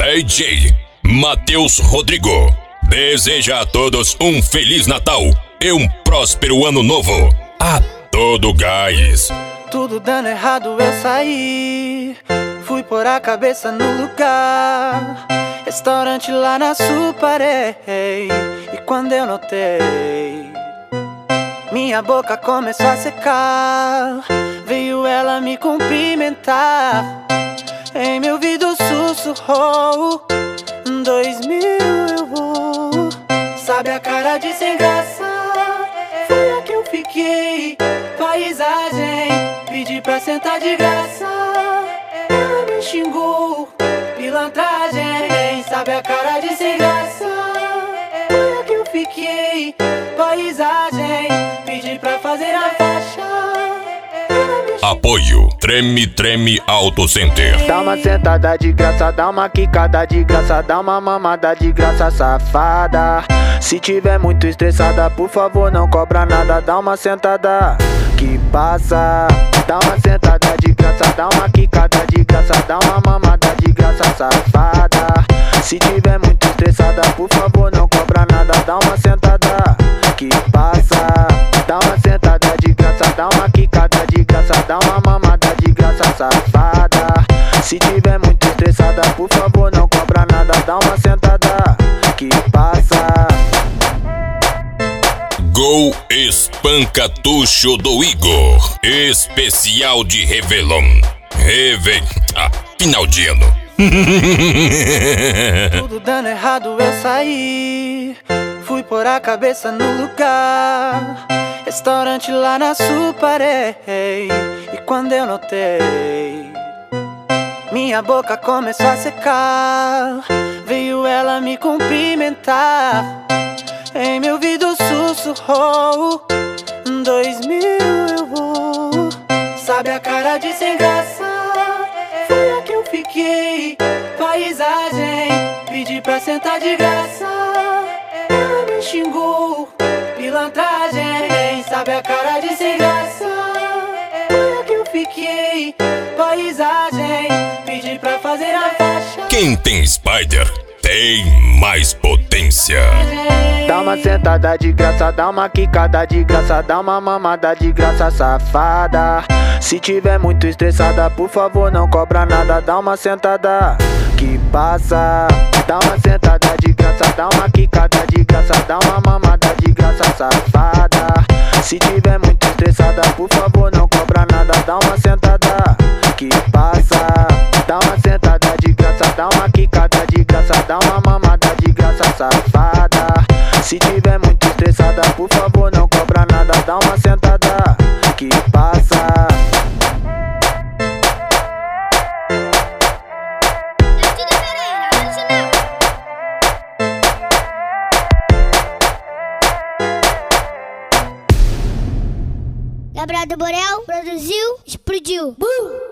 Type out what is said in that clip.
DJ Matheus Rodrigo deseja a todos um Feliz Natal e um próspero Ano Novo. A todo gás. Tudo dando errado eu saí, fui pôr a cabeça no lugar. Restaurante lá na Suparei. E quando eu notei, minha boca começou a secar. Veio ela me cumprimentar, em meu ouvido sussurrou: 2000 eu vou. Sabe a cara de sem graça? Foi a que eu fiquei. Paisagem, pedi pra sentar de graça. Ela me xingou, pilantragem. Sabe a cara de sem graça? Foi a que eu fiquei. Paisagem, pedi pra fazer a faixa. Apoio Treme Treme Auto Center. Dá uma sentada de graça, dá uma quicada de graça, dá uma mamada de graça, safada. Se tiver muito estressada, por favor não cobra nada. Dá uma sentada que passa. Dá uma sentada de graça, dá uma quicada de graça, dá uma mamada de graça, safada. Se tiver muito estressada, por favor não cobra nada. Dá uma sentada que passa. Dá uma sentada de graça, dá uma quicada de graça, dá uma mamada de graça, safada. Se tiver muito estressada, por favor não cobra nada. Dá uma sentada que passa. Gol Espancatucho do Igor, especial de Réveillon. Final de ano. Tudo dando errado eu saí, fui pôr a cabeça no lugar. Restaurante lá na Suparei. E quando eu notei, minha boca começou a secar. Veio ela me cumprimentar, em meu ouvido sussurrou: 2000 eu vou. Sabe a cara de sem graça? Foi a que eu fiquei. Paisagem, pedi pra sentar de graça. Ela me xingou, pilantragem. Sabe a cara de sem graça? Foi a que eu fiquei. Paisagem, pedi pra fazer a faixa. Quem tem Spider tem mais potência. Dá uma sentada de graça, dá uma quicada de graça, dá uma mamada de graça, safada. Se tiver muito estressada, por favor não cobra nada. Dá uma sentada que passa. Dá uma sentada de graça, dá uma quicada de graça, dá uma mamada de graça, safada. Se tiver muito estressada, por favor não cobra nada. Dá uma sentada que passa. Dá uma sentada de graça, dá uma quicada de graça, dá uma mamada de graça, safada. Se tiver muito estressada, por favor não cobra nada. Dá uma sentada que passa. Gabriel do Borel produziu, explodiu.